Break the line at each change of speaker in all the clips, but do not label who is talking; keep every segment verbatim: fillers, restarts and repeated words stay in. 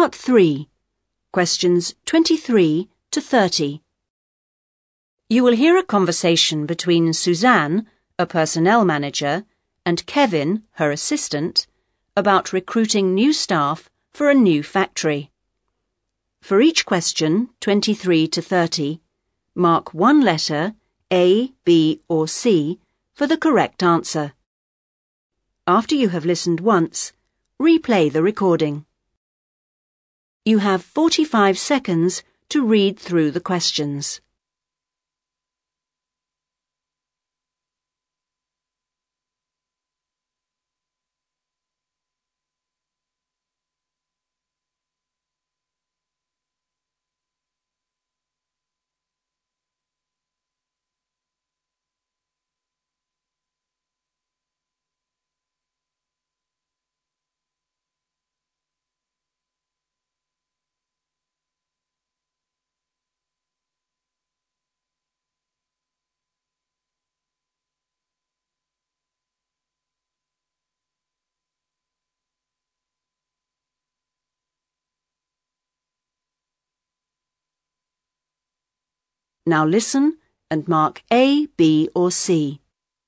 Part three. Questions twenty-three to thirty. You will hear a conversation between Suzanne, a personnel manager, and Kevin, her assistant, about recruiting new staff for a new factory. For each question, twenty-three to thirty, mark one letter, A, B, or C, for the correct answer. After you have listened once, replay the recording. You have forty-five seconds to read through the questions. Now listen and mark A, B, or C.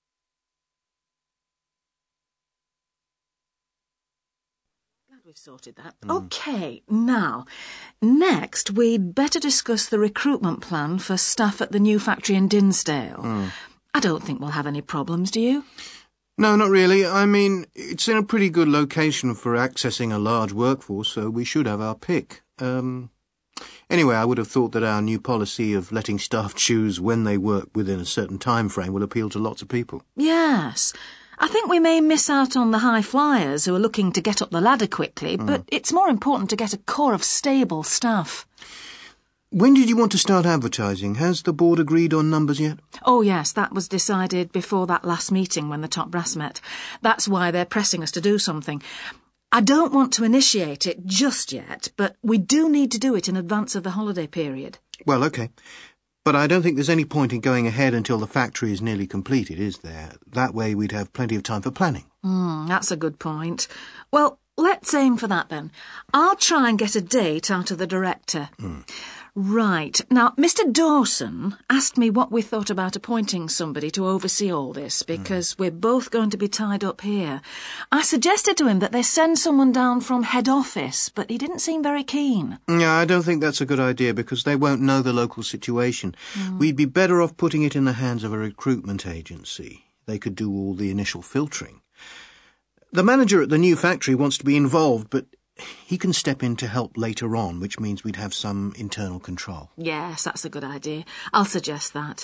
Glad we've sorted that. Mm. OK, now, next we'd better discuss the recruitment plan for staff at the new factory in Dinsdale. Mm. I don't think we'll have any problems, do you?
No, not really. I mean, it's in a pretty good location for accessing a large workforce, so we should have our pick. Um... Anyway, I would have thought that our new policy of letting staff choose when they work within a certain time frame will appeal to lots of people.
Yes. I think we may miss out on the high flyers who are looking to get up the ladder quickly, mm. but it's more important to get a core of stable staff.
When did you want to start advertising? Has the board agreed on numbers yet?
Oh, yes, that was decided before that last meeting when the top brass met. That's why they're pressing us to do something. I don't want to initiate it just yet, but we do need to do it in advance of the holiday period.
Well, OK. But I don't think there's any point in going ahead until the factory is nearly completed, is there? That way we'd have plenty of time for planning.
Mm, that's a good point. Well, let's aim for that then. I'll try and get a date out of the director. Mm. Right. Now, Mister Dawson asked me what we thought about appointing somebody to oversee all this, because mm. we're both going to be tied up here. I suggested to him that they send someone down from head office, but he didn't seem very keen.
Yeah, I don't think that's a good idea, because they won't know the local situation. Mm. We'd be better off putting it in the hands of a recruitment agency. They could do all the initial filtering. The manager at the new factory wants to be involved, but he can step in to help later on, which means we'd have some internal control.
Yes, that's a good idea. I'll suggest that.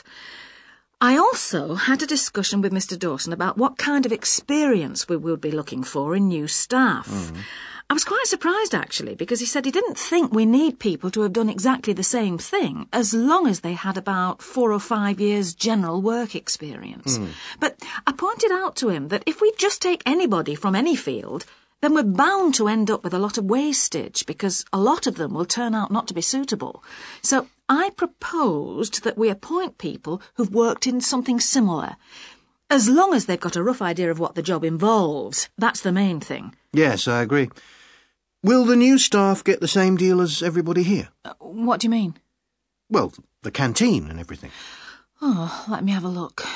I also had a discussion with Mister Dawson about what kind of experience we would be looking for in new staff. Mm. I was quite surprised, actually, because he said he didn't think we need people to have done exactly the same thing, as long as they had about four or five years general work experience. Mm. But I pointed out to him that if we just take anybody from any field, then we're bound to end up with a lot of wastage, because a lot of them will turn out not to be suitable. So I proposed that we appoint people who've worked in something similar. As long as they've got a rough idea of what the job involves, that's the main thing.
Yes, I agree. Will the new staff get the same deal as everybody here?
Uh, what do you mean?
Well, the canteen and everything.
Oh, let me have a look.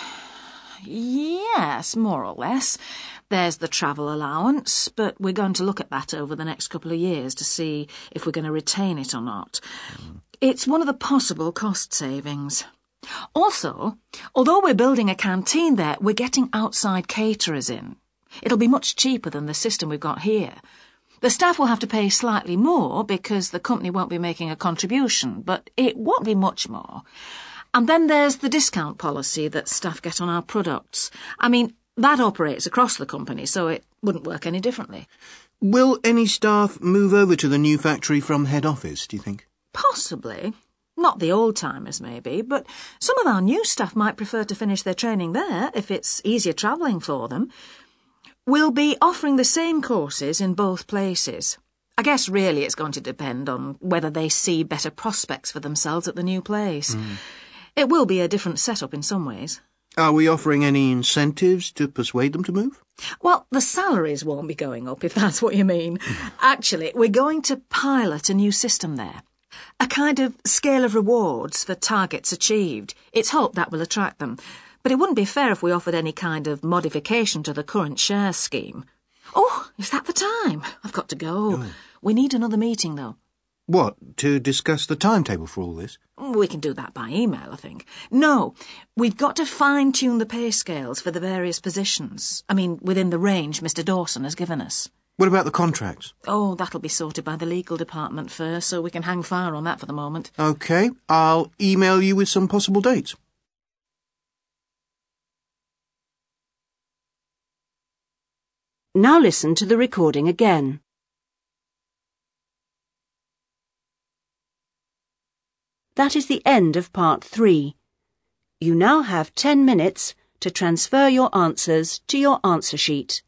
Yes, more or less. There's the travel allowance, but we're going to look at that over the next couple of years to see if we're going to retain it or not. Mm. It's one of the possible cost savings. Also, although we're building a canteen there, we're getting outside caterers in. It'll be much cheaper than the system we've got here. The staff will have to pay slightly more because the company won't be making a contribution, but it won't be much more. And then there's the discount policy that staff get on our products. I mean, that operates across the company, so it wouldn't work any differently.
Will any staff move over to the new factory from head office, do you think?
Possibly. Not the old-timers, maybe, but some of our new staff might prefer to finish their training there if it's easier travelling for them. We'll be offering the same courses in both places. I guess really it's going to depend on whether they see better prospects for themselves at the new place. Mm. It will be a different setup in some ways.
Are we offering any incentives to persuade them to move?
Well, the salaries won't be going up, if that's what you mean. Actually, we're going to pilot a new system there. A kind of scale of rewards for targets achieved. It's hoped that will attract them. But it wouldn't be fair if we offered any kind of modification to the current share scheme. Oh, is that the time? I've got to go. Oh. We need another meeting, though.
What, to discuss the timetable for all this?
We can do that by email, I think. No, we've got to fine-tune the pay scales for the various positions. I mean, within the range Mister Dawson has given us.
What about the contracts?
Oh, that'll be sorted by the legal department first, so we can hang fire on that for the moment.
OK, I'll email you with some possible dates.
Now listen to the recording again. That is the end of part three. You now have ten minutes to transfer your answers to your answer sheet.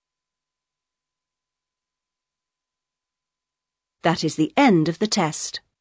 That is the end of the test.